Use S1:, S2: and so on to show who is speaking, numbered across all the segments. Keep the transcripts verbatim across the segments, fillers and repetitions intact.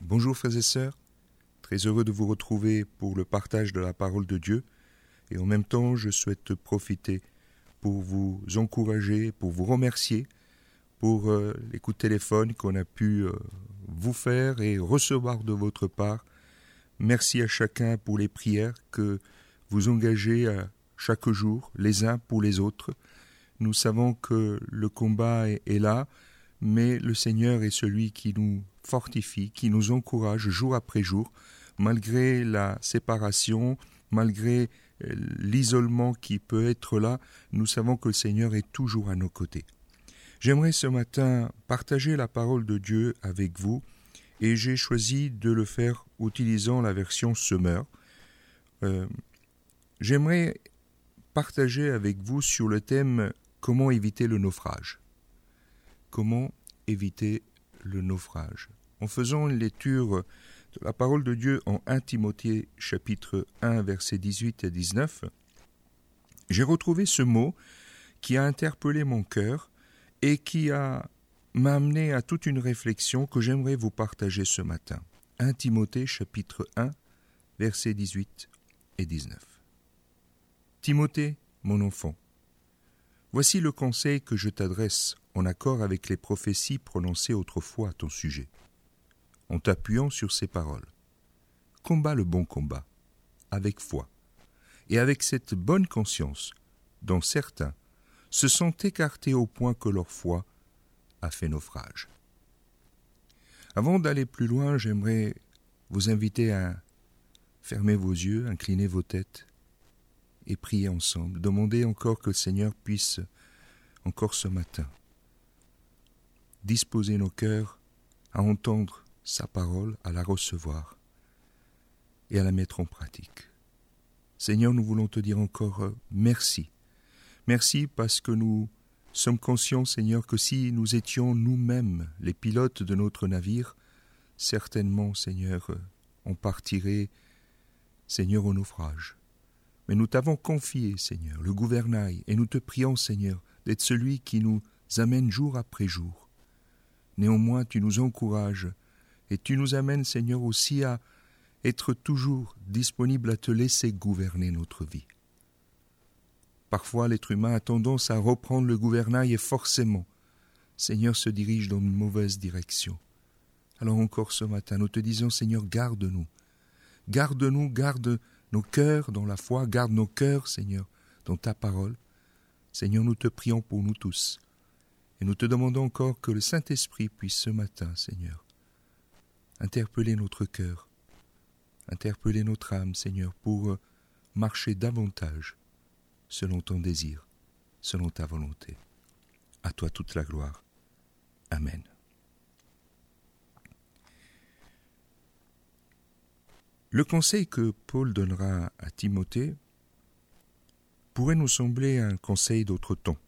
S1: Bonjour frères et sœurs, très heureux de vous retrouver pour le partage de la parole de Dieu et en même temps je souhaite profiter pour vous encourager, pour vous remercier pour euh, les coups de téléphone qu'on a pu euh, vous faire et recevoir de votre part. Merci à chacun pour les prières que vous engagez à chaque jour, les uns pour les autres. Nous savons que le combat est, est là, mais le Seigneur est celui qui nous fortifie, qui nous encourage jour après jour, malgré la séparation, malgré l'isolement qui peut être là, nous savons que le Seigneur est toujours à nos côtés. J'aimerais ce matin partager la parole de Dieu avec vous et j'ai choisi de le faire utilisant la version Semeur. Euh, j'aimerais partager avec vous sur le thème « Comment éviter le naufrage ?» Comment éviter le naufrage? En faisant une lecture de la parole de Dieu en premier Timothée chapitre un versets dix-huit et dix-neuf, j'ai retrouvé ce mot qui a interpellé mon cœur et qui a m'a amené à toute une réflexion que j'aimerais vous partager ce matin. premier Timothée chapitre un versets dix-huit et dix-neuf. Timothée, mon enfant, voici le conseil que je t'adresse en accord avec les prophéties prononcées autrefois à ton sujet, en t'appuyant sur ces paroles. Combat le bon combat, avec foi, et avec cette bonne conscience, dont certains se sont écartés au point que leur foi a fait naufrage. Avant d'aller plus loin, j'aimerais vous inviter à fermer vos yeux, incliner vos têtes et prier ensemble. Demandez encore que le Seigneur puisse, encore ce matin, disposer nos cœurs à entendre sa parole, à la recevoir et à la mettre en pratique. Seigneur, nous voulons te dire encore merci. Merci parce que nous sommes conscients, Seigneur, que si nous étions nous-mêmes les pilotes de notre navire, certainement, Seigneur, on partirait, Seigneur, au naufrage. Mais nous t'avons confié, Seigneur, le gouvernail, et nous te prions, Seigneur, d'être celui qui nous amène jour après jour. Néanmoins, tu nous encourages et tu nous amènes, Seigneur, aussi à être toujours disponible à te laisser gouverner notre vie. Parfois, l'être humain a tendance à reprendre le gouvernail et forcément, Seigneur se dirige dans une mauvaise direction. Alors encore ce matin, nous te disons, Seigneur, garde-nous. Garde-nous, garde nos cœurs dans la foi, garde nos cœurs, Seigneur, dans ta parole. Seigneur, nous te prions pour nous tous. Et nous te demandons encore que le Saint-Esprit puisse ce matin, Seigneur, interpeller notre cœur, interpeller notre âme, Seigneur, pour marcher davantage selon ton désir, selon ta volonté. À toi toute la gloire. Amen. Le conseil que Paul donnera à Timothée pourrait nous sembler un conseil d'autre temps.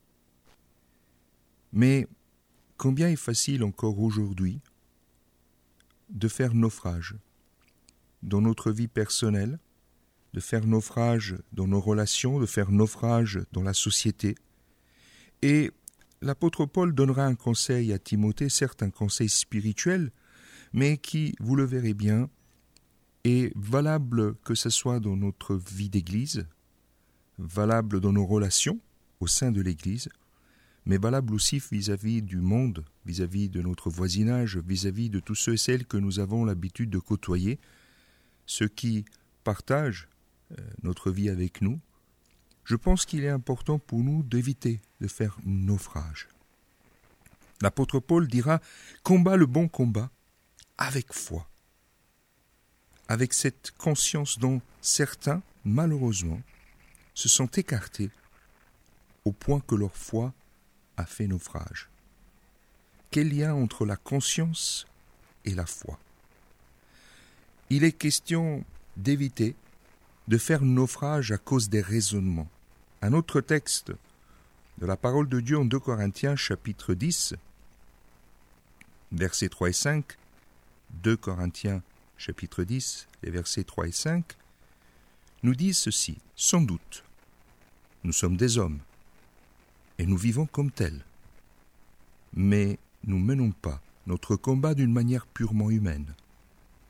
S1: Mais combien est facile encore aujourd'hui de faire naufrage dans notre vie personnelle, de faire naufrage dans nos relations, de faire naufrage dans la société. Et l'apôtre Paul donnera un conseil à Timothée, certes un conseil spirituel, mais qui, vous le verrez bien, est valable que ce soit dans notre vie d'église, valable dans nos relations au sein de l'église, mais valable aussi vis-à-vis du monde, vis-à-vis de notre voisinage, vis-à-vis de tous ceux et celles que nous avons l'habitude de côtoyer, ceux qui partagent notre vie avec nous. Je pense qu'il est important pour nous d'éviter de faire naufrage. L'apôtre Paul dira « Combat le bon combat avec foi », avec cette conscience dont certains, malheureusement, se sont écartés au point que leur foi a fait naufrage. Quel lien entre la conscience et la foi? Il est question d'éviter de faire naufrage à cause des raisonnements. Un autre texte de la parole de Dieu en deux Corinthiens chapitre dix, versets trois et cinq, deux Corinthiens chapitre dix, les versets trois et cinq, nous dit ceci, « Sans doute, nous sommes des hommes, et nous vivons comme tels, mais nous menons pas notre combat d'une manière purement humaine.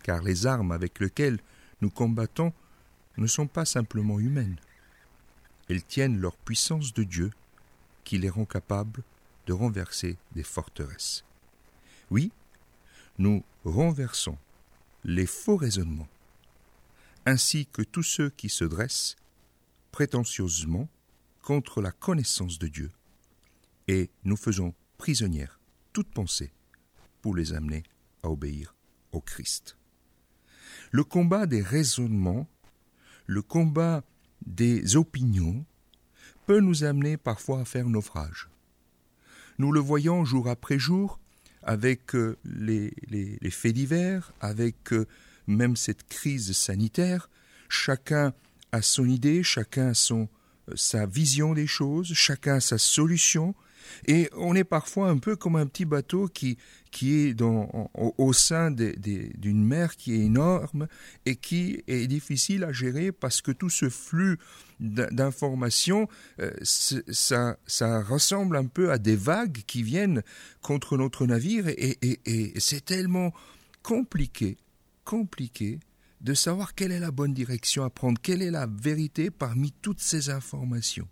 S1: car les armes avec lesquelles nous combattons ne sont pas simplement humaines. Elles tiennent leur puissance de Dieu qui les rend capables de renverser des forteresses. Oui, nous renversons les faux raisonnements, ainsi que tous ceux qui se dressent prétentieusement contre la connaissance de Dieu, et nous faisons prisonnières toute pensée pour les amener à obéir au Christ. Le combat des raisonnements, le combat des opinions peut nous amener parfois à faire naufrage. Nous le voyons jour après jour avec euh, les, les, les faits divers, avec euh, même cette crise sanitaire. Chacun a son idée, chacun a son, euh, sa vision des choses, chacun a sa solution. Et on est parfois un peu comme un petit bateau qui, qui est dans, au, au sein des, des, d'une mer qui est énorme et qui est difficile à gérer parce que tout ce flux d'informations, euh, ça, ça ressemble un peu à des vagues qui viennent contre notre navire et, et, et c'est tellement compliqué, compliqué de savoir quelle est la bonne direction à prendre, quelle est la vérité parmi toutes ces informations.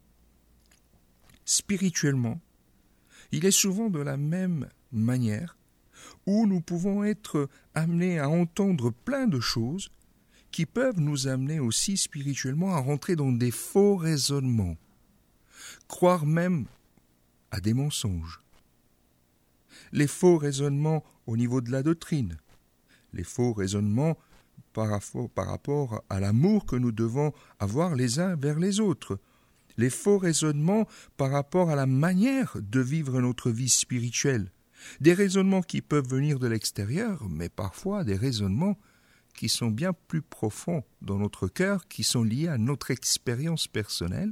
S1: Spirituellement, il est souvent de la même manière où nous pouvons être amenés à entendre plein de choses qui peuvent nous amener aussi spirituellement à rentrer dans des faux raisonnements, croire même à des mensonges. Les faux raisonnements au niveau de la doctrine, les faux raisonnements par rapport, par rapport à l'amour que nous devons avoir les uns vers les autres, les faux raisonnements par rapport à la manière de vivre notre vie spirituelle, des raisonnements qui peuvent venir de l'extérieur, mais parfois des raisonnements qui sont bien plus profonds dans notre cœur, qui sont liés à notre expérience personnelle,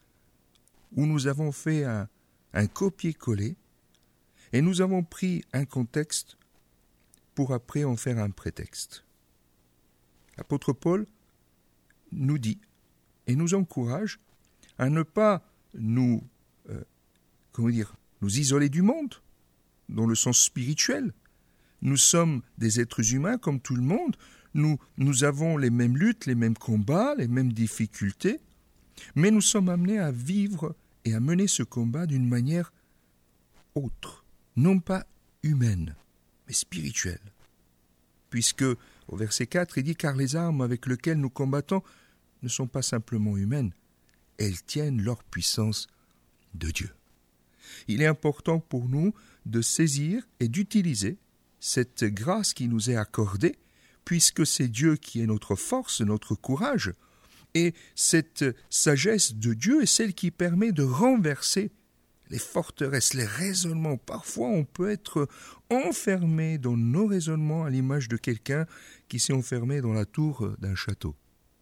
S1: où nous avons fait un, un copier-coller et nous avons pris un contexte pour après en faire un prétexte. L'apôtre Paul nous dit et nous encourage à ne pas nous, euh, comment dire, nous isoler du monde, dans le sens spirituel. Nous sommes des êtres humains comme tout le monde, nous, nous avons les mêmes luttes, les mêmes combats, les mêmes difficultés, mais nous sommes amenés à vivre et à mener ce combat d'une manière autre, non pas humaine, mais spirituelle. Puisque, au verset quatre, il dit « Car les armes avec lesquelles nous combattons ne sont pas simplement humaines, elles tiennent leur puissance de Dieu. » Il est important pour nous de saisir et d'utiliser cette grâce qui nous est accordée, puisque c'est Dieu qui est notre force, notre courage, et cette sagesse de Dieu est celle qui permet de renverser les forteresses, les raisonnements. Parfois, on peut être enfermé dans nos raisonnements à l'image de quelqu'un qui s'est enfermé dans la tour d'un château.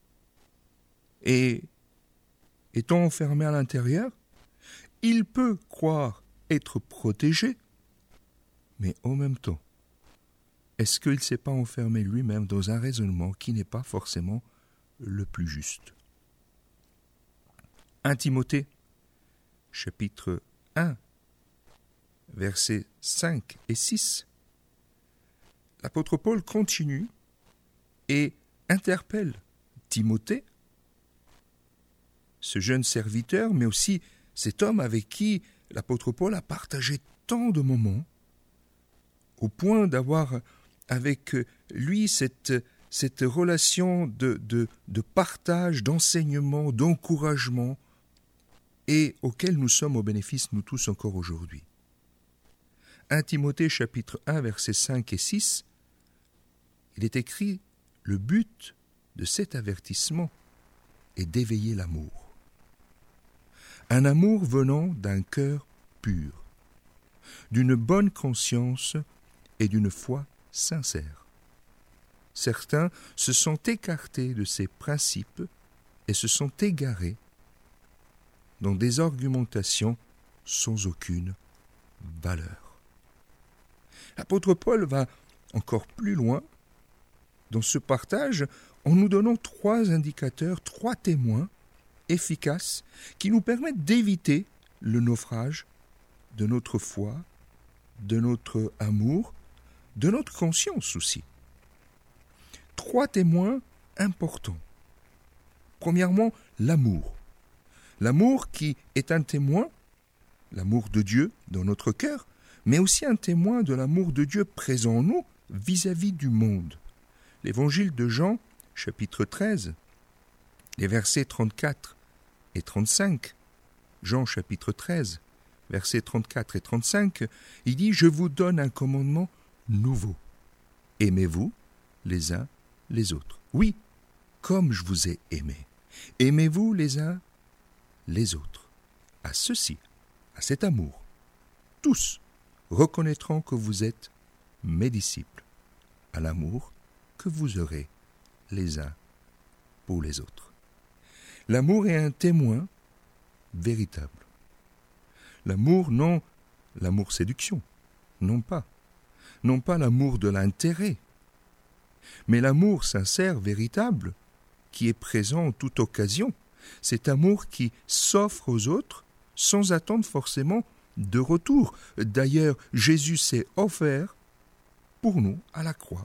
S1: Et étant enfermé à l'intérieur, il peut croire être protégé, mais en même temps, est-ce qu'il ne s'est pas enfermé lui-même dans un raisonnement qui n'est pas forcément le plus juste? premier Timothée, chapitre un, versets cinq et six. L'apôtre Paul continue et interpelle Timothée, ce jeune serviteur, mais aussi cet homme avec qui l'apôtre Paul a partagé tant de moments, au point d'avoir avec lui cette, cette relation de, de, de partage, d'enseignement, d'encouragement, et auquel nous sommes au bénéfice, nous tous, encore aujourd'hui. premier Timothée, chapitre un, versets cinq et six, il est écrit « Le but de cet avertissement est d'éveiller l'amour. Un amour venant d'un cœur pur, d'une bonne conscience et d'une foi sincère. Certains se sont écartés de ces principes et se sont égarés dans des argumentations sans aucune valeur. » L'apôtre Paul va encore plus loin dans ce partage en nous donnant trois indicateurs, trois témoins efficaces qui nous permettent d'éviter le naufrage de notre foi, de notre amour, de notre conscience aussi. trois témoins importants. Premièrement, l'amour. L'amour qui est un témoin, l'amour de Dieu dans notre cœur, mais aussi un témoin de l'amour de Dieu présent en nous vis-à-vis du monde. L'évangile de Jean, chapitre treize, les versets trente-quatre et trente-cinq, Jean chapitre treize, versets trente-quatre et trente-cinq, il dit « Je vous donne un commandement nouveau. Aimez-vous les uns les autres. Oui, comme je vous ai aimé. Aimez-vous les uns les autres. À ceci, à cet amour, tous reconnaîtront que vous êtes mes disciples, à l'amour que vous aurez les uns pour les autres. » L'amour est un témoin véritable. L'amour, non l'amour séduction, non pas. Non pas l'amour de l'intérêt, mais l'amour sincère, véritable, qui est présent en toute occasion. Cet amour qui s'offre aux autres sans attendre forcément de retour. D'ailleurs, Jésus s'est offert pour nous à la croix,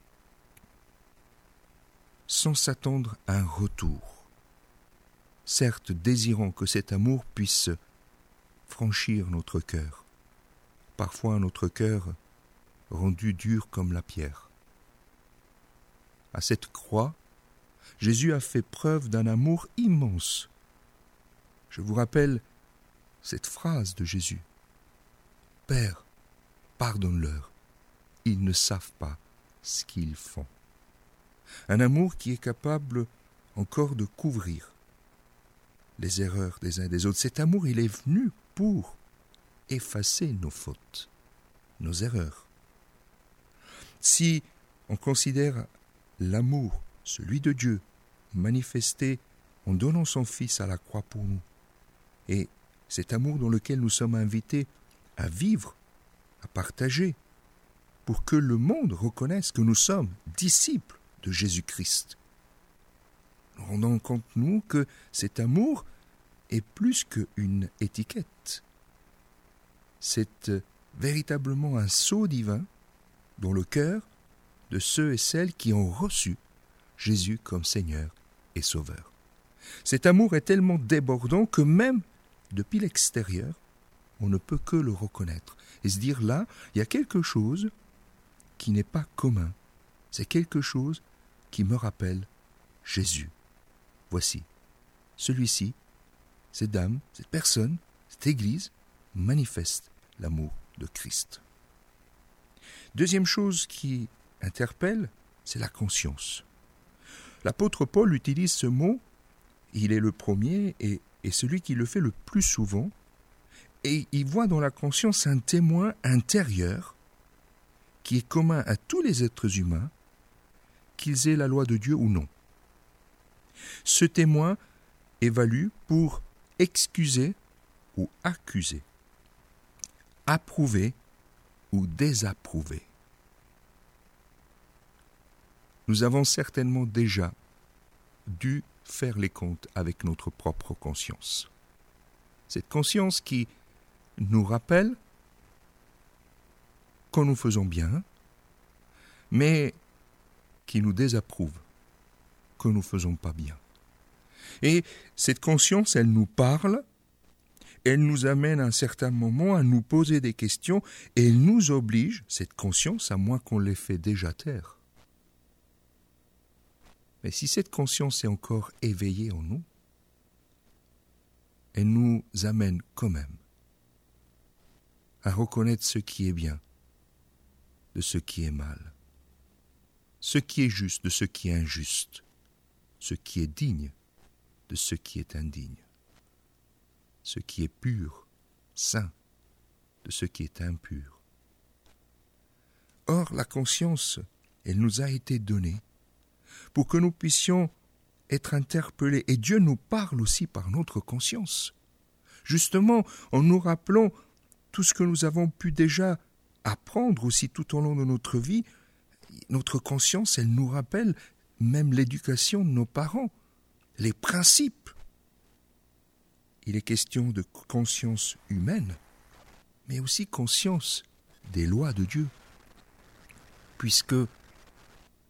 S1: sans s'attendre à un retour. Certes, désirant que cet amour puisse franchir notre cœur, parfois notre cœur rendu dur comme la pierre. À cette croix, Jésus a fait preuve d'un amour immense. Je vous rappelle cette phrase de Jésus. « Père, pardonne-leur, ils ne savent pas ce qu'ils font. » Un amour qui est capable encore de couvrir les erreurs des uns et des autres. Cet amour, il est venu pour effacer nos fautes, nos erreurs. Si on considère l'amour, celui de Dieu, manifesté en donnant son Fils à la croix pour nous, et cet amour dans lequel nous sommes invités à vivre, à partager, pour que le monde reconnaisse que nous sommes disciples de Jésus-Christ. Nous rendons compte, nous, que cet amour est plus qu'une étiquette. C'est véritablement un sceau divin dans le cœur de ceux et celles qui ont reçu Jésus comme Seigneur et Sauveur. Cet amour est tellement débordant que même depuis l'extérieur, on ne peut que le reconnaître et se dire là, il y a quelque chose qui n'est pas commun. C'est quelque chose qui me rappelle Jésus. Voici, celui-ci, cette dame, cette personne, cette Église manifeste l'amour de Christ. Deuxième chose qui interpelle, c'est la conscience. L'apôtre Paul utilise ce mot, il est le premier et, et celui qui le fait le plus souvent, et il voit dans la conscience un témoin intérieur qui est commun à tous les êtres humains, qu'ils aient la loi de Dieu ou non. Ce témoin évalue pour excuser ou accuser, approuver ou désapprouver. Nous avons certainement déjà dû faire les comptes avec notre propre conscience. Cette conscience qui nous rappelle quand nous faisons bien, mais qui nous désapprouve quand nous ne faisons pas bien. Et cette conscience, elle nous parle, elle nous amène à un certain moment à nous poser des questions et elle nous oblige, cette conscience, à moins qu'on l'ait fait déjà taire. Mais si cette conscience est encore éveillée en nous, elle nous amène quand même à reconnaître ce qui est bien de ce qui est mal, ce qui est juste de ce qui est injuste, ce qui est digne de ce qui est indigne, ce qui est pur, saint, de ce qui est impur. Or, la conscience, elle nous a été donnée pour que nous puissions être interpellés. Et Dieu nous parle aussi par notre conscience. Justement, en nous rappelant tout ce que nous avons pu déjà apprendre aussi tout au long de notre vie, notre conscience, elle nous rappelle même l'éducation de nos parents, les principes. Il est question de conscience humaine, mais aussi conscience des lois de Dieu, puisque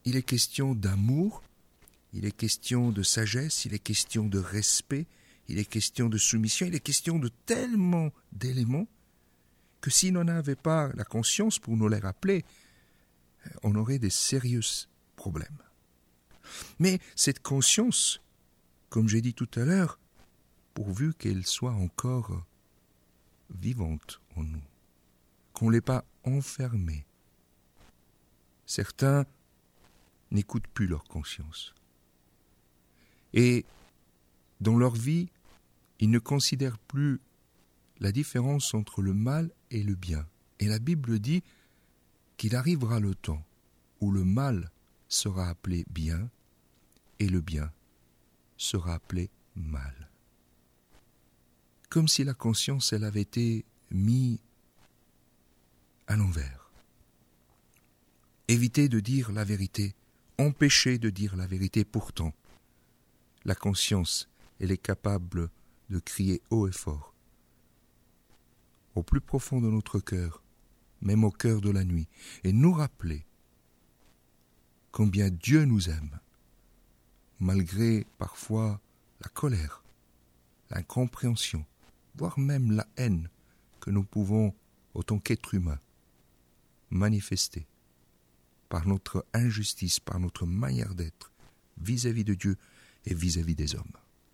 S1: il est question d'amour, il est question de sagesse, il est question de respect, il est question de soumission, il est question de tellement d'éléments que si l'on n'avait pas la conscience pour nous les rappeler, on aurait des sérieux problèmes. Mais cette conscience, comme j'ai dit tout à l'heure, pourvu qu'elle soit encore vivante en nous, qu'on ne l'ait pas enfermée. Certains n'écoutent plus leur conscience. Et dans leur vie, ils ne considèrent plus la différence entre le mal et le bien. Et la Bible dit qu'il arrivera le temps où le mal sera appelé bien et le bien sera appelé mal. Comme si la conscience, elle avait été mise à l'envers. Éviter de dire la vérité, empêcher de dire la vérité. Pourtant, la conscience, elle est capable de crier haut et fort, au plus profond de notre cœur, même au cœur de la nuit, et nous rappeler combien Dieu nous aime, malgré parfois la colère, l'incompréhension, voire même la haine que nous pouvons, autant qu'être humains, manifester par notre injustice, par notre manière d'être vis-à-vis de Dieu et vis-à-vis des hommes.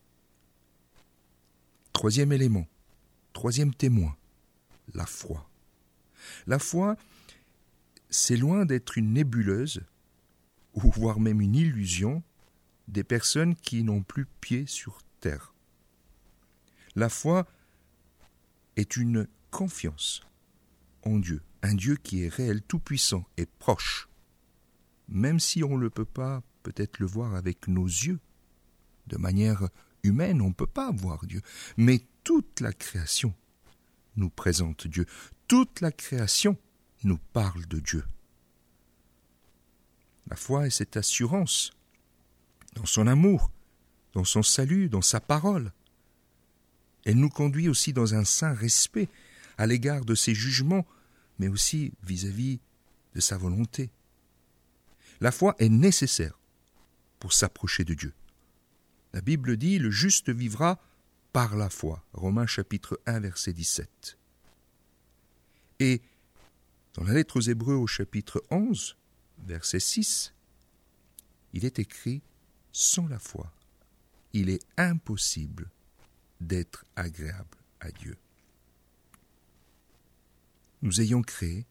S1: Troisième élément, troisième témoin, la foi. La foi, c'est loin d'être une nébuleuse, ou voire même une illusion, des personnes qui n'ont plus pied sur terre. La foi est une confiance en Dieu, un Dieu qui est réel, tout-puissant et proche, même si on ne peut pas peut-être le voir avec nos yeux. De manière humaine, on ne peut pas voir Dieu, mais toute la création nous présente Dieu, toute la création nous parle de Dieu. La foi est cette assurance dans son amour, dans son salut, dans sa parole. Elle nous conduit aussi dans un saint respect à l'égard de ses jugements, mais aussi vis-à-vis de sa volonté. La foi est nécessaire pour s'approcher de Dieu. La Bible dit « Le juste vivra par la foi ». Romains chapitre un, verset dix-sept. Et dans la lettre aux Hébreux au chapitre onze, verset six, il est écrit « Sans la foi, il est impossible d'être agréable à Dieu ». Nous ayons créé,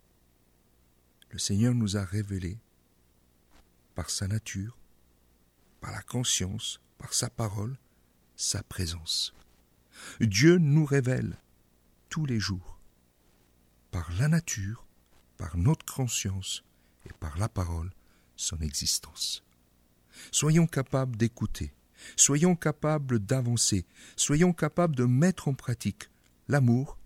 S1: le Seigneur nous a révélé par sa nature, par la conscience, par sa parole, sa présence. Dieu nous révèle tous les jours, par la nature, par notre conscience et par la parole, son existence. Soyons capables d'écouter, soyons capables d'avancer, soyons capables de mettre en pratique l'amour,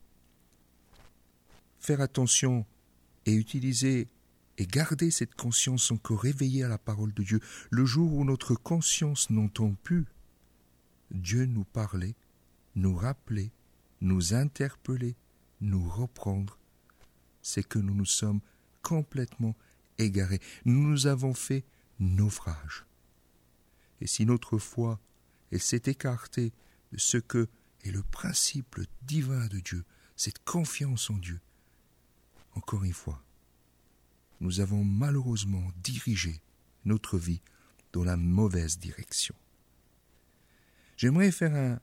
S1: faire attention et utiliser et garder cette conscience encore éveillée à la parole de Dieu. Le jour où notre conscience n'entend plus Dieu nous parler, nous rappeler, nous interpeller, nous reprendre, c'est que nous nous sommes complètement égarés. Nous nous avons fait naufrage. Et si notre foi elle s'est écartée de ce que est le principe divin de Dieu, cette confiance en Dieu, encore une fois, nous avons malheureusement dirigé notre vie dans la mauvaise direction. J'aimerais faire un,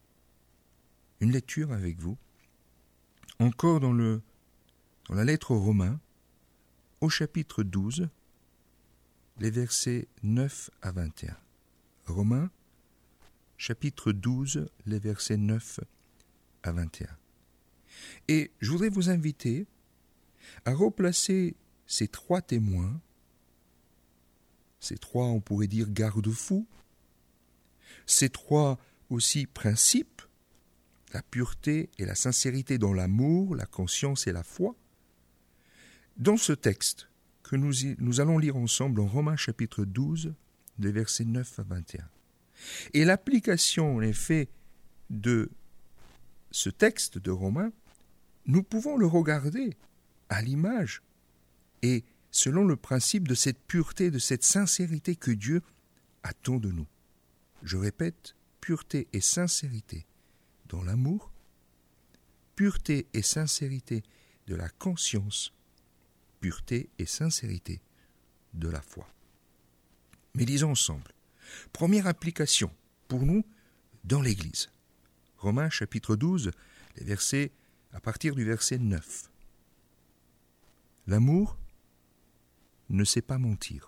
S1: une lecture avec vous, encore dans, le, dans la lettre aux Romains, au chapitre douze, les versets neuf à vingt et un. Romains, chapitre douze, les versets neuf à vingt et un. Et je voudrais vous inviter à replacer ces trois témoins, ces trois, on pourrait dire, garde-fous, ces trois aussi principes, la pureté et la sincérité dans l'amour, la conscience et la foi, dans ce texte que nous, y, nous allons lire ensemble en Romains chapitre douze, les versets neuf à vingt et un. Et l'application, en effet, de ce texte de Romains, nous pouvons le regarder à l'image et selon le principe de cette pureté, de cette sincérité que Dieu attend de nous. Je répète, pureté et sincérité dans l'amour, pureté et sincérité de la conscience, pureté et sincérité de la foi. Mais lisons ensemble. Première application pour nous dans l'Église. Romains chapitre douze, les versets, à partir du verset neuf. L'amour ne sait pas mentir.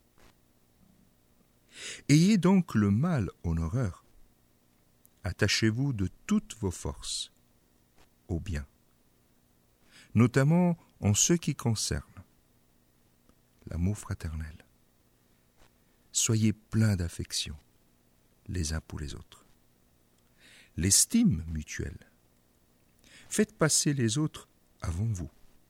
S1: Ayez donc le mal en horreur. Attachez-vous de toutes vos forces au bien, notamment en ce qui concerne l'amour fraternel. Soyez pleins d'affection les uns pour les autres. L'estime mutuelle. Faites passer les autres avant vous.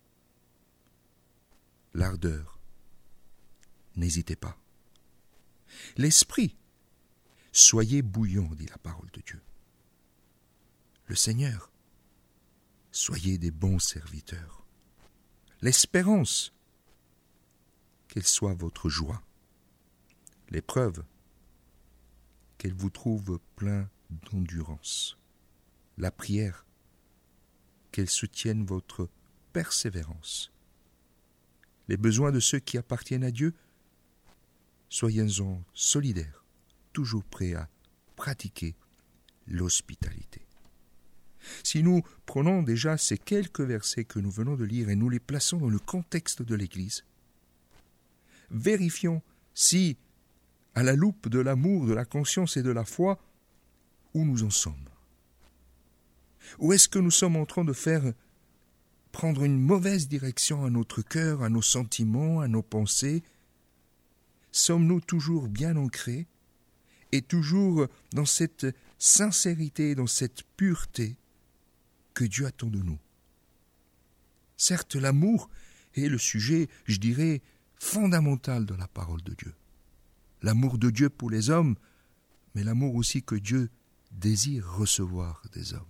S1: L'ardeur. N'hésitez pas. L'esprit. Soyez bouillants, dit la parole de Dieu. Le Seigneur. Soyez des bons serviteurs. L'espérance. Qu'elle soit votre joie. L'épreuve. Qu'elle vous trouve plein d'endurance. La prière. Qu'elle soutienne votre persévérance. Les besoins de ceux qui appartiennent à Dieu, soyez-en solidaires, toujours prêts à pratiquer l'hospitalité. Si nous prenons déjà ces quelques versets que nous venons de lire et nous les plaçons dans le contexte de l'Église, vérifions si, à la loupe de l'amour, de la conscience et de la foi, où nous en sommes. Ou est-ce que nous sommes en train de faire prendre une mauvaise direction à notre cœur, à nos sentiments, à nos pensées? Sommes-nous toujours bien ancrés et toujours dans cette sincérité, dans cette pureté que Dieu attend de nous? Certes, l'amour est le sujet, je dirais, fondamental de la parole de Dieu. L'amour de Dieu pour les hommes, mais l'amour aussi que Dieu désire recevoir des hommes.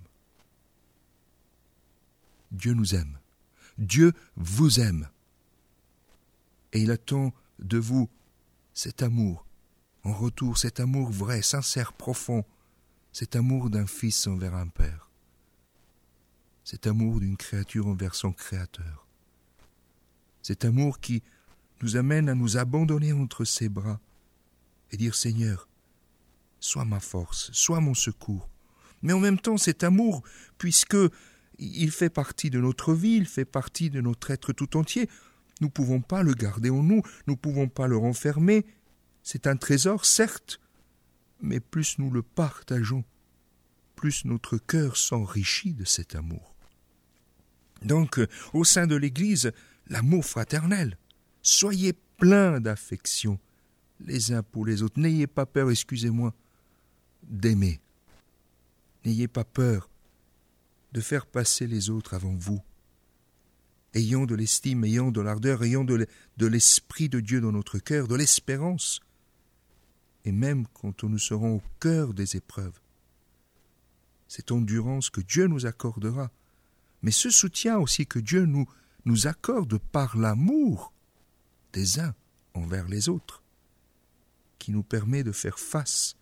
S1: Dieu nous aime. Dieu vous aime. Et il attend de vous cet amour, en retour, cet amour vrai, sincère, profond, cet amour d'un fils envers un père, cet amour d'une créature envers son créateur, cet amour qui nous amène à nous abandonner entre ses bras et dire « Seigneur, sois ma force, sois mon secours ». Mais en même temps, cet amour, puisque il fait partie de notre vie, il fait partie de notre être tout entier. Nous ne pouvons pas le garder en nous, nous ne pouvons pas le renfermer. C'est un trésor, certes, mais plus nous le partageons, plus notre cœur s'enrichit de cet amour. Donc, au sein de l'Église, l'amour fraternel. Soyez pleins d'affection les uns pour les autres. N'ayez pas peur, excusez-moi, d'aimer. N'ayez pas peur de faire passer les autres avant vous. Ayons de l'estime, ayons de l'ardeur, ayons de l'Esprit de Dieu dans notre cœur, de l'espérance. Et même quand nous serons au cœur des épreuves, cette endurance que Dieu nous accordera, mais ce soutien aussi que Dieu nous, nous accorde par l'amour des uns envers les autres, qui nous permet de faire face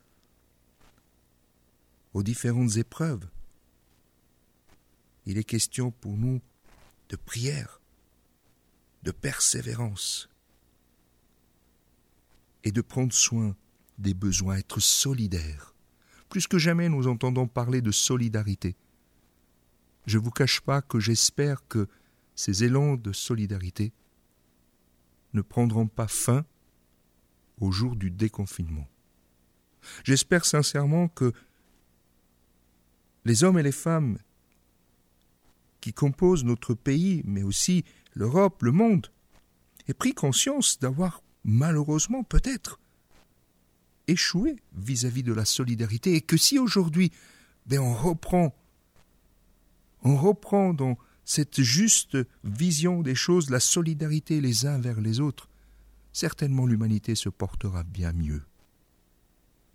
S1: aux différentes épreuves. Il est question pour nous de prière, de persévérance et de prendre soin des besoins, être solidaires. Plus que jamais, nous entendons parler de solidarité. Je ne vous cache pas que j'espère que ces élans de solidarité ne prendront pas fin au jour du déconfinement. J'espère sincèrement que les hommes et les femmes qui composent notre pays, mais aussi l'Europe, le monde, aient pris conscience d'avoir malheureusement peut-être échoué vis-à-vis de la solidarité, et que si aujourd'hui ben on reprend, on reprend dans cette juste vision des choses la solidarité les uns vers les autres, certainement l'humanité se portera bien mieux.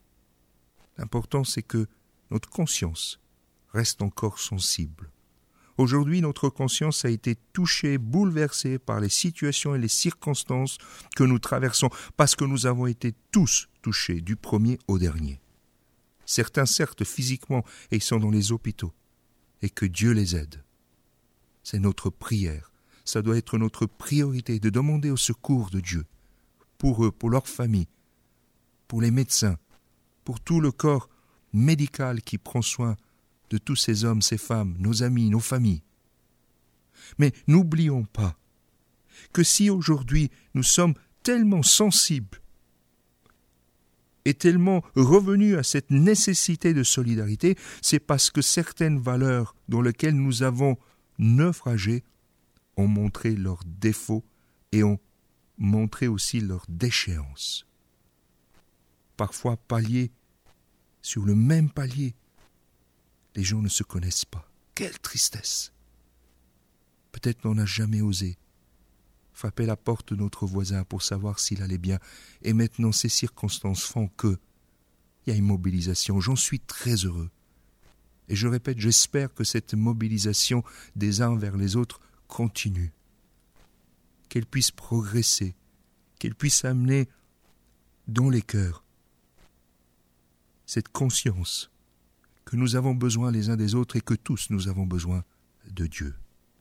S1: L'important, c'est que notre conscience reste encore sensible, Aujourd'hui, notre conscience a été touchée, bouleversée par les situations et les circonstances que nous traversons, parce que nous avons été tous touchés, du premier au dernier. Certains, certes, physiquement, et ils sont dans les hôpitaux, et que Dieu les aide. C'est notre prière. Ça doit être notre priorité de demander au secours de Dieu, pour eux, pour leur famille, pour les médecins, pour tout le corps médical qui prend soin de tous ces hommes, ces femmes, nos amis, nos familles. Mais n'oublions pas que si aujourd'hui nous sommes tellement sensibles et tellement revenus à cette nécessité de solidarité, c'est parce que certaines valeurs dans lesquelles nous avons naufragé ont montré leurs défauts et ont montré aussi leur déchéance. Parfois palier sur le même palier, les gens ne se connaissent pas. Quelle tristesse! Peut-être n'en a jamais osé frapper la porte de notre voisin pour savoir s'il allait bien. Et maintenant, ces circonstances font que il y a une mobilisation. J'en suis très heureux. Et je répète, j'espère que cette mobilisation des uns vers les autres continue. Qu'elle puisse progresser, qu'elle puisse amener dans les cœurs cette conscience que nous avons besoin les uns des autres et que tous nous avons besoin de Dieu.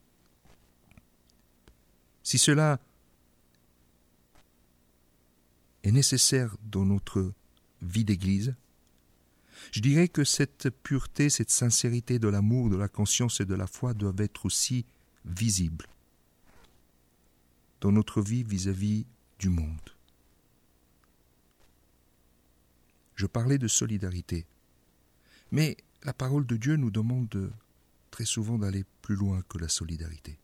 S1: Si cela est nécessaire dans notre vie d'Église, je dirais que cette pureté, cette sincérité de l'amour, de la conscience et de la foi doivent être aussi visibles dans notre vie vis-à-vis du monde. Je parlais de solidarité, mais la parole de Dieu nous demande de, très souvent d'aller plus loin que la solidarité.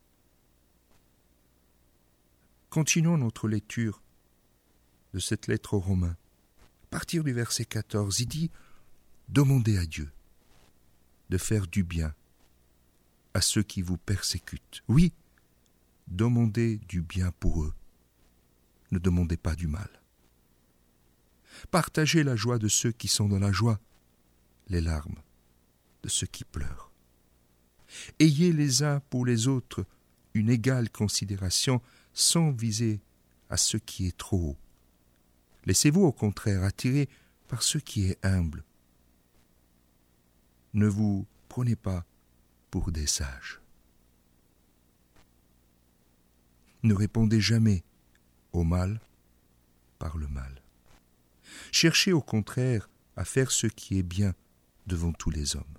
S1: Continuons notre lecture de cette lettre aux Romains. À partir du verset quatorze, il dit « Demandez à Dieu de faire du bien à ceux qui vous persécutent. » Oui, demandez du bien pour eux. Ne demandez pas du mal. Partagez la joie de ceux qui sont dans la joie, les larmes de ceux qui pleurent. Ayez les uns pour les autres une égale considération sans viser à ce qui est trop haut. Laissez-vous au contraire attirer par ce qui est humble. Ne vous prenez pas pour des sages. Ne répondez jamais au mal par le mal. Cherchez au contraire à faire ce qui est bien devant tous les hommes.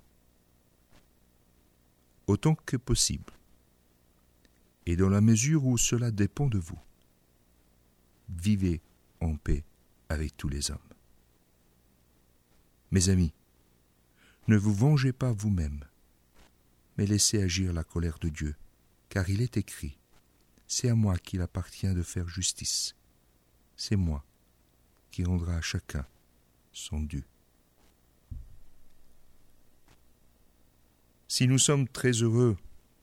S1: Autant que possible, et dans la mesure où cela dépend de vous, vivez en paix avec tous les hommes. Mes amis, ne vous vengez pas vous-même, mais laissez agir la colère de Dieu, car il est écrit, « C'est à moi qu'il appartient de faire justice. C'est moi qui rendra à chacun son dû. » Si nous sommes très heureux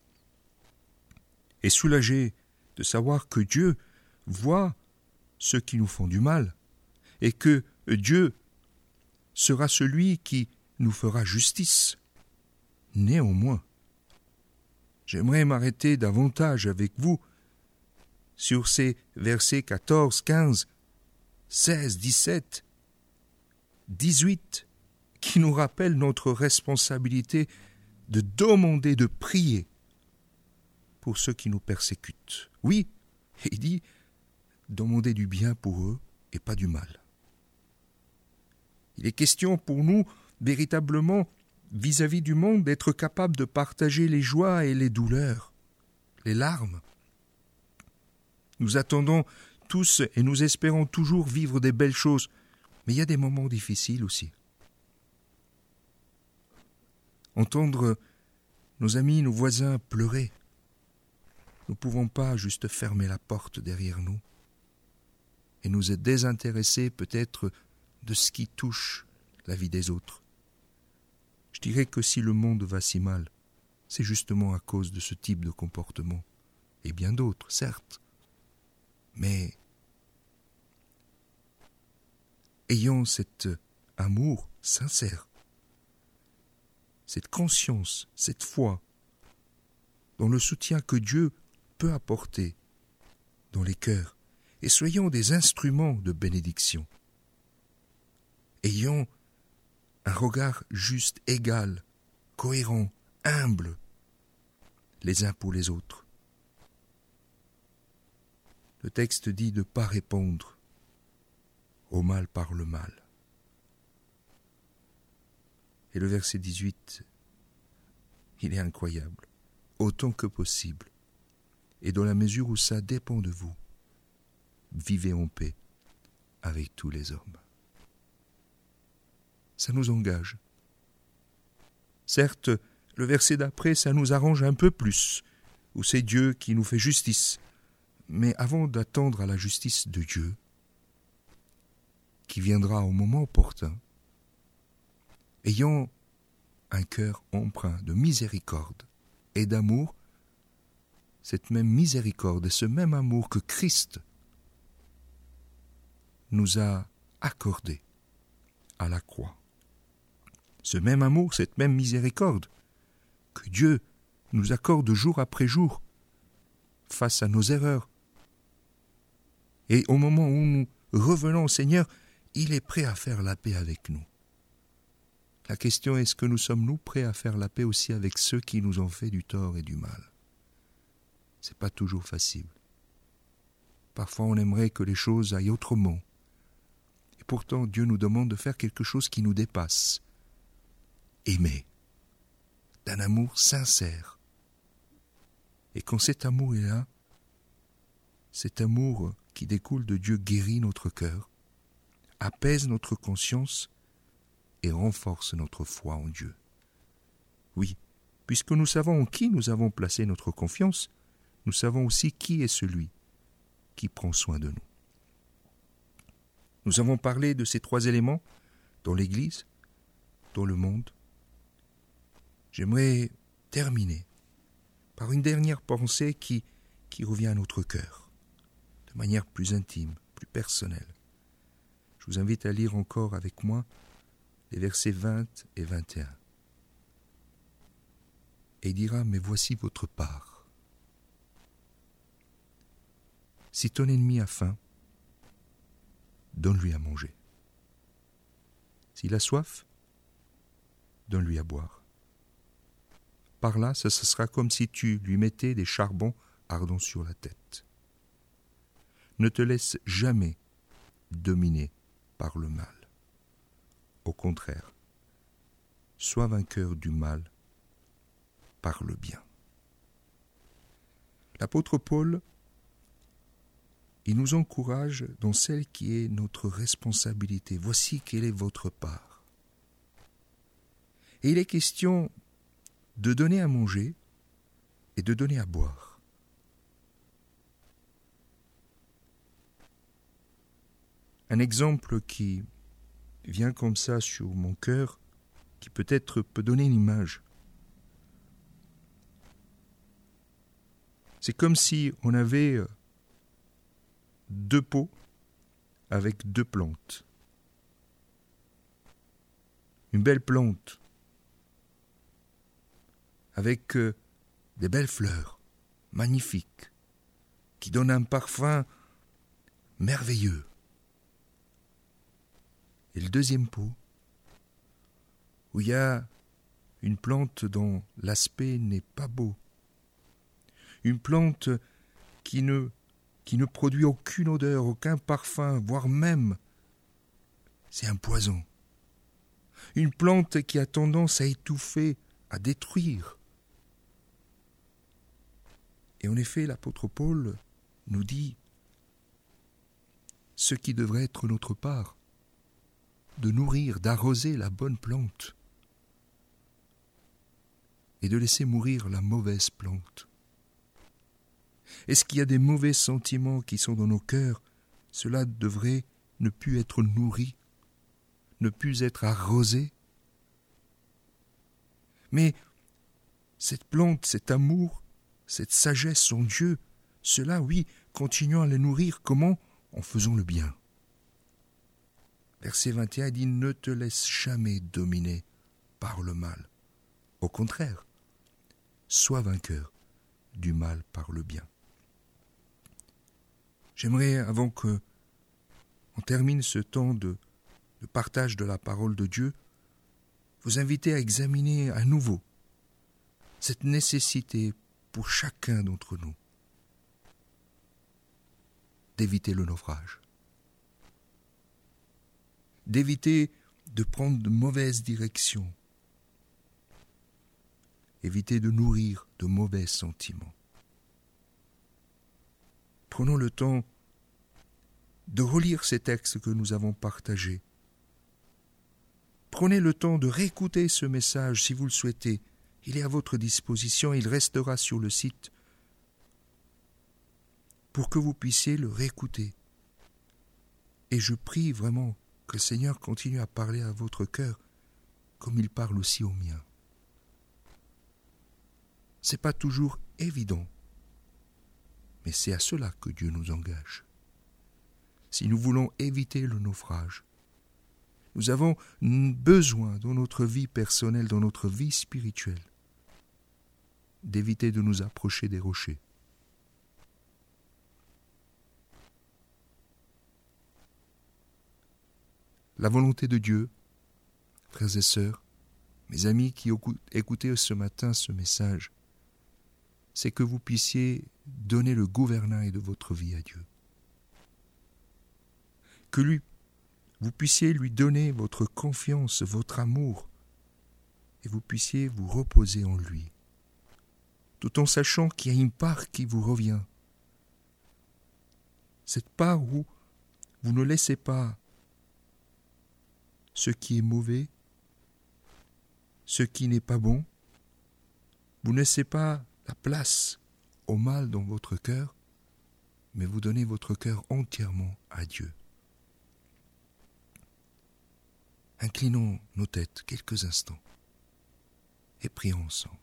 S1: et soulagés de savoir que Dieu voit ceux qui nous font du mal et que Dieu sera celui qui nous fera justice, néanmoins, j'aimerais m'arrêter davantage avec vous sur ces versets quatorze, quinze, seize, dix-sept, dix-huit, qui nous rappellent notre responsabilité de demander, de prier pour ceux qui nous persécutent. Oui, il dit, demander du bien pour eux et pas du mal. Il est question pour nous, véritablement, vis-à-vis du monde, d'être capable de partager les joies et les douleurs, les larmes. Nous attendons tous et nous espérons toujours vivre des belles choses, mais il y a des moments difficiles aussi. Entendre nos amis, nos voisins pleurer, nous ne pouvons pas juste fermer la porte derrière nous et nous désintéresser peut-être de ce qui touche la vie des autres. Je dirais que si le monde va si mal, c'est justement à cause de ce type de comportement, et bien d'autres, certes. Mais ayons cet amour sincère, cette conscience, cette foi, dans le soutien que Dieu peut apporter dans les cœurs, et soyons des instruments de bénédiction. Ayons un regard juste, égal, cohérent, humble, les uns pour les autres. Le texte dit de ne pas répondre au mal par le mal. Et le verset dix-huit, il est incroyable. Autant que possible, et dans la mesure où ça dépend de vous, vivez en paix avec tous les hommes. Ça nous engage. Certes, le verset d'après, ça nous arrange un peu plus, où c'est Dieu qui nous fait justice. Mais avant d'attendre à la justice de Dieu, qui viendra au moment opportun, ayant un cœur empreint de miséricorde et d'amour, cette même miséricorde et ce même amour que Christ nous a accordé à la croix. Ce même amour, cette même miséricorde que Dieu nous accorde jour après jour face à nos erreurs. Et au moment où nous revenons au Seigneur, il est prêt à faire la paix avec nous. La question est, est-ce que nous sommes-nous prêts à faire la paix aussi avec ceux qui nous ont fait du tort et du mal? C'est pas toujours facile. Parfois on aimerait que les choses aillent autrement. Et pourtant Dieu nous demande de faire quelque chose qui nous dépasse. Aimer, d'un amour sincère. Et quand cet amour est là, cet amour qui découle de Dieu guérit notre cœur, apaise notre conscience et renforce notre foi en Dieu. Oui, puisque nous savons en qui nous avons placé notre confiance, nous savons aussi qui est celui qui prend soin de nous. Nous avons parlé de ces trois éléments dans l'Église, dans le monde. J'aimerais terminer par une dernière pensée qui, qui revient à notre cœur, de manière plus intime, plus personnelle. Je vous invite à lire encore avec moi les versets vingt et vingt et un. Et il dira, mais voici votre part. Si ton ennemi a faim, donne-lui à manger. S'il a soif, donne-lui à boire. Par là, ce sera comme si tu lui mettais des charbons ardents sur la tête. Ne te laisse jamais dominer par le mal. Au contraire, sois vainqueur du mal par le bien. L'apôtre Paul, il nous encourage dans celle qui est notre responsabilité. Voici quelle est votre part. Et il est question de donner à manger et de donner à boire. Un exemple qui vient comme ça sur mon cœur, qui peut-être peut donner une image. C'est comme si on avait deux pots avec deux plantes. Une belle plante avec des belles fleurs magnifiques qui donnent un parfum merveilleux. Et le deuxième pot, où il y a une plante dont l'aspect n'est pas beau, une plante qui ne, qui ne produit aucune odeur, aucun parfum, voire même, c'est un poison. Une plante qui a tendance à étouffer, à détruire. Et en effet, l'apôtre Paul nous dit ce qui devrait être notre part, de nourrir, d'arroser la bonne plante et de laisser mourir la mauvaise plante. Est-ce qu'il y a des mauvais sentiments qui sont dans nos cœurs? Cela devrait ne plus être nourri, ne plus être arrosé. Mais cette plante, cet amour, cette sagesse en Dieu, cela, oui, continuons à les nourrir. Comment? En faisant le bien. Verset vingt et un dit « Ne te laisse jamais dominer par le mal. Au contraire, sois vainqueur du mal par le bien. J'aimerais, avant que on termine ce temps de, de partage de la parole de Dieu, vous inviter à examiner à nouveau cette nécessité pour chacun d'entre nous d'éviter le naufrage, d'éviter de prendre de mauvaises directions, éviter de nourrir de mauvais sentiments. Prenons le temps de relire ces textes que nous avons partagés. Prenez le temps de réécouter ce message si vous le souhaitez. Il est à votre disposition, il restera sur le site pour que vous puissiez le réécouter. Et je prie vraiment que le Seigneur continue à parler à votre cœur comme il parle aussi au mien. Ce n'est pas toujours évident, mais c'est à cela que Dieu nous engage. Si nous voulons éviter le naufrage, nous avons besoin dans notre vie personnelle, dans notre vie spirituelle, d'éviter de nous approcher des rochers. La volonté de Dieu, frères et sœurs, mes amis qui écoutez ce matin ce message, c'est que vous puissiez donner le gouvernail de votre vie à Dieu. Que lui, vous puissiez lui donner votre confiance, votre amour, et vous puissiez vous reposer en lui, tout en sachant qu'il y a une part qui vous revient. Cette part où vous ne laissez pas ce qui est mauvais, ce qui n'est pas bon, vous ne laissez pas la place au mal dans votre cœur, mais vous donnez votre cœur entièrement à Dieu. Inclinons nos têtes quelques instants et prions ensemble.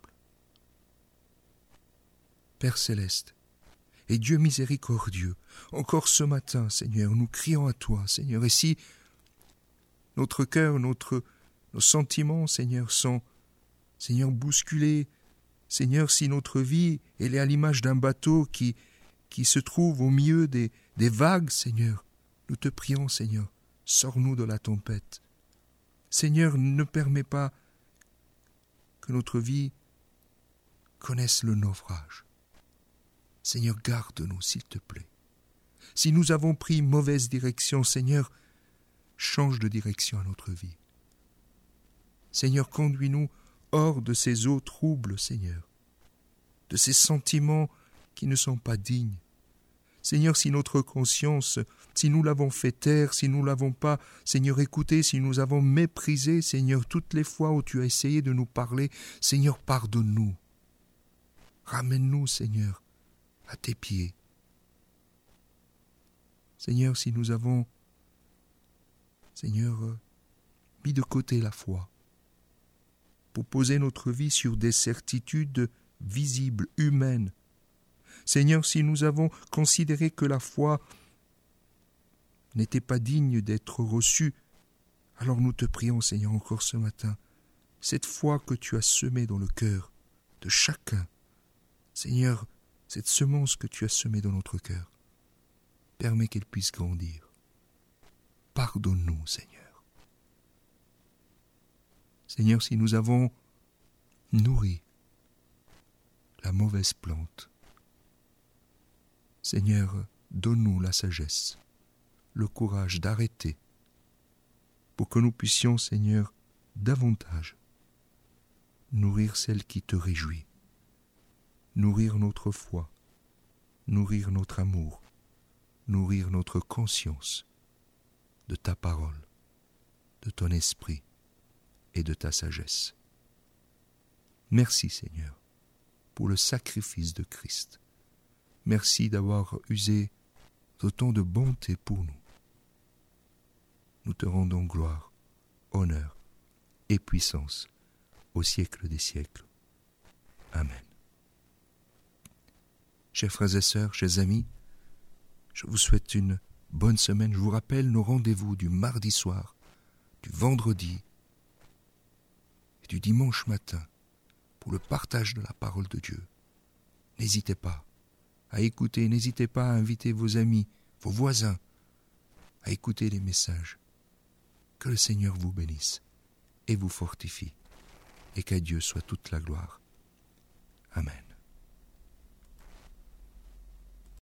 S1: Père céleste et Dieu miséricordieux, encore ce matin, Seigneur, nous crions à toi, Seigneur, et si notre cœur, notre, nos sentiments, Seigneur, sont, Seigneur, bousculés, Seigneur, si notre vie, elle est à l'image d'un bateau qui, qui se trouve au milieu des, des vagues, Seigneur, nous te prions, Seigneur, sors-nous de la tempête. Seigneur, ne permets pas que notre vie connaisse le naufrage. Seigneur, garde-nous, s'il te plaît. Si nous avons pris mauvaise direction, Seigneur, change de direction à notre vie. Seigneur, conduis-nous hors de ces eaux troubles, Seigneur, de ces sentiments qui ne sont pas dignes. Seigneur, si notre conscience, si nous l'avons fait taire, si nous ne l'avons pas, Seigneur, écouté, si nous avons méprisé, Seigneur, toutes les fois où tu as essayé de nous parler, Seigneur, pardonne-nous. Ramène-nous, Seigneur, à tes pieds. Seigneur, si nous avons, Seigneur, mis de côté la foi, pour poser notre vie sur des certitudes visibles, humaines. Seigneur, si nous avons considéré que la foi n'était pas digne d'être reçue, alors nous te prions, Seigneur, encore ce matin, cette foi que tu as semée dans le cœur de chacun, Seigneur, cette semence que tu as semée dans notre cœur, permets qu'elle puisse grandir. Pardonne-nous, Seigneur. Seigneur, si nous avons nourri la mauvaise plante, Seigneur, donne-nous la sagesse, le courage d'arrêter, pour que nous puissions, Seigneur, davantage nourrir celle qui te réjouit, nourrir notre foi, nourrir notre amour, nourrir notre conscience de ta parole, de ton esprit et de ta sagesse. Merci, Seigneur, pour le sacrifice de Christ. Merci d'avoir usé d'autant de bonté pour nous. Nous te rendons gloire, honneur et puissance au siècle des siècles. Amen. Chers frères et sœurs, chers amis, je vous souhaite une bonne semaine. Je vous rappelle nos rendez-vous du mardi soir, du vendredi et du dimanche matin pour le partage de la parole de Dieu. n'hésitez pas à écouter, n'hésitez pas à inviter vos amis, vos voisins, à écouter les messages. Que le Seigneur vous bénisse et vous fortifie, et qu'à Dieu soit toute la gloire.